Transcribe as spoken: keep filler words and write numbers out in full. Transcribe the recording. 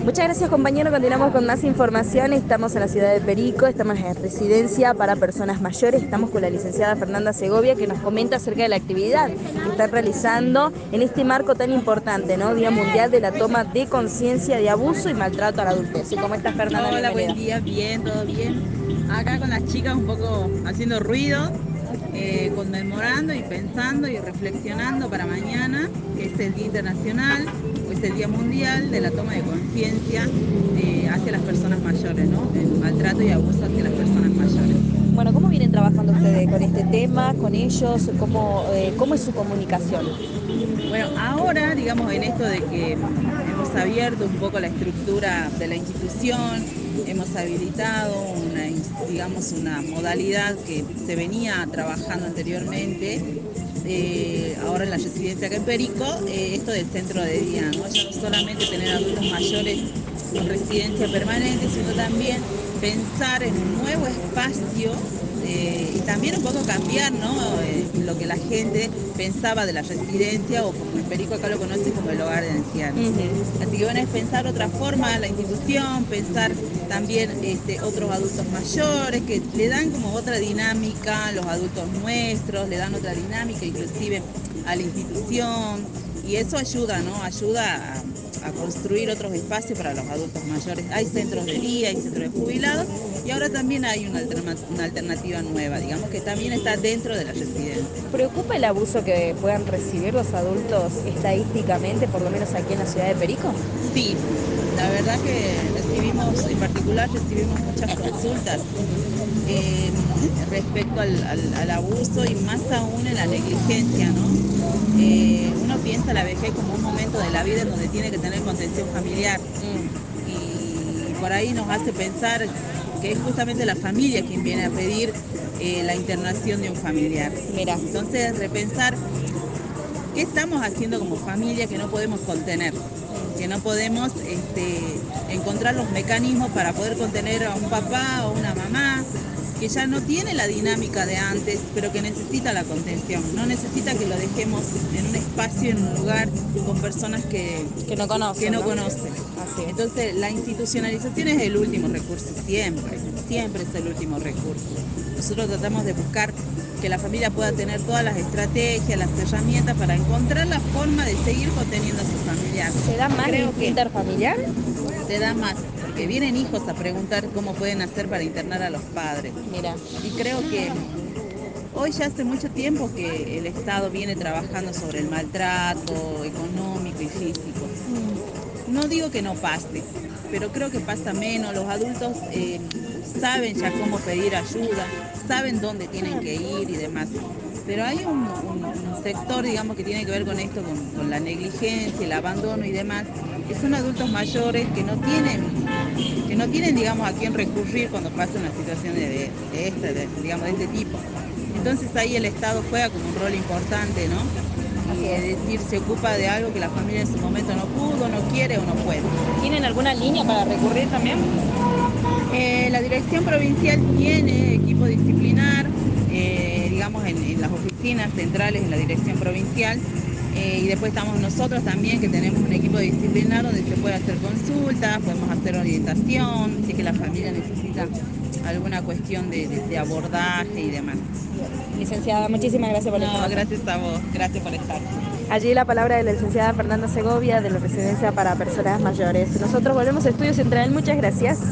Muchas gracias, compañero. Continuamos con más información. Estamos en la ciudad de Perico, estamos en residencia para personas mayores. Estamos con la licenciada Fernanda Segovia, que nos comenta acerca de la actividad que están realizando en este marco tan importante, ¿no? Día Mundial de la Toma de Conciencia de Abuso y Maltrato a la Adultez. ¿Y cómo estás, Fernanda? Hola, Bienvenida. buen día, bien, todo bien. Acá con las chicas un poco haciendo ruido, eh, conmemorando y pensando y reflexionando para mañana, que es el Día Internacional o es el Día Mundial de la toma de conciencia eh, hacia las personas mayores, ¿no? El maltrato y abuso hacia las personas mayores. Bueno, ¿cómo vienen trabajando ustedes con este tema, con ellos? ¿Cómo, eh, cómo es su comunicación? Bueno, ahora, digamos, en esto de que hemos abierto un poco la estructura de la institución, hemos habilitado una, digamos, una modalidad que se venía trabajando anteriormente, eh, ahora en la residencia acá en Perico, eh, esto del centro de día, ¿no? Ya no solamente tener adultos mayores con residencia permanente, sino también pensar en un nuevo espacio eh, y también un poco cambiar, ¿no? Eh, lo que la gente pensaba de la residencia, o como en Perico acá lo conocen como el hogar de ancianos. Ujú. Así que bueno, es pensar otra forma la institución, pensar también este, otros adultos mayores que le dan como otra dinámica, los adultos nuestros le dan otra dinámica inclusive a la institución, y eso ayuda, ¿no? Ayuda a, a construir otros espacios para los adultos mayores. Hay centros de día, hay centros de jubilados, y ahora también hay una, alterna una alternativa nueva, digamos, que también está dentro de la residencia. ¿Preocupa el abuso que puedan recibir los adultos estadísticamente, por lo menos aquí en la ciudad de Perico? Sí, la verdad que recibimos, en particular recibimos muchas consultas eh, respecto al, al, al abuso y más aún en la negligencia, ¿no? Eh, uno piensa la vejez como un momento de la vida en donde tiene que tener contención familiar, Mm. y por ahí nos hace pensar que es justamente la familia quien viene a pedir eh, la internación de un familiar. Mira. Entonces, repensar qué estamos haciendo como familia que no podemos contener, que no podemos este, encontrar los mecanismos para poder contener a un papá o una mamá que ya no tiene la dinámica de antes, pero que necesita la contención, no necesita que lo dejemos en un espacio, en un lugar, con personas que, Que no que conocen, no ¿no? conocen. Así es. Entonces, la institucionalización es el último recurso, siempre, siempre es el último recurso. Nosotros tratamos de buscar que la familia pueda tener todas las estrategias, las herramientas para encontrar la forma de seguir conteniendo a su familiar. ¿Se da más Creo que interfamiliar? se da más, porque vienen hijos a preguntar cómo pueden hacer para internar a los padres. Mira. Y creo que hoy ya hace mucho tiempo que el Estado viene trabajando sobre el maltrato económico y físico. No digo que no pase, pero creo que pasa menos. Los adultos eh, saben ya cómo pedir ayuda, saben dónde tienen que ir y demás. Pero hay un, un- un sector, digamos, que tiene que ver con esto, con, con la negligencia, el abandono y demás, que son adultos mayores que no tienen, que no tienen, digamos, a quién recurrir cuando pasa una situación de, de, de este, de, digamos, de este tipo. Entonces ahí el Estado juega como un rol importante, ¿no? Y Así es es. decir, se ocupa de algo que la familia en su momento no pudo, no quiere o no puede. ¿Tienen alguna línea para recurrir también? Eh, la dirección provincial tiene equipo disciplinar, eh, digamos, en, en las oficinas centrales en la dirección provincial. Eh, y después estamos nosotros también, que tenemos un equipo disciplinar donde se puede hacer consultas, podemos hacer orientación, si es que la familia necesita alguna cuestión de, de, de abordaje y demás. Licenciada, muchísimas gracias por la No, información. gracias a vos, gracias por estar. Allí la palabra de la licenciada Fernanda Segovia de la Residencia para Personas Mayores. Nosotros volvemos a Estudio Central. Muchas gracias.